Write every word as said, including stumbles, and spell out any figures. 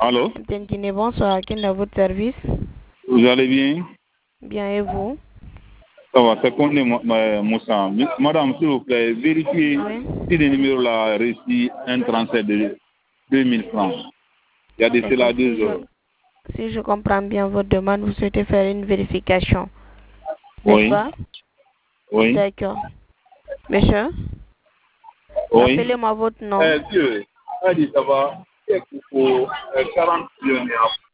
Allô? Tendine, bonsoir. Quel est votre service? Vous allez bien? Bien, et vous? Ça va, c'est qu'on est Moussa. Madame, s'il vous plaît, vérifiez Oui. si le numéro là a reçu un transfert de deux mille francs. Il y a de cela D'accord. deux Si euros. je, si je comprends bien votre demande, vous souhaitez faire une vérification, n'est-ce Oui. pas? Oui. D'accord. Monsieur, Oui. rappelez-moi votre nom. Euh, Dieu, elle dit ça va. Il faut quarante millions.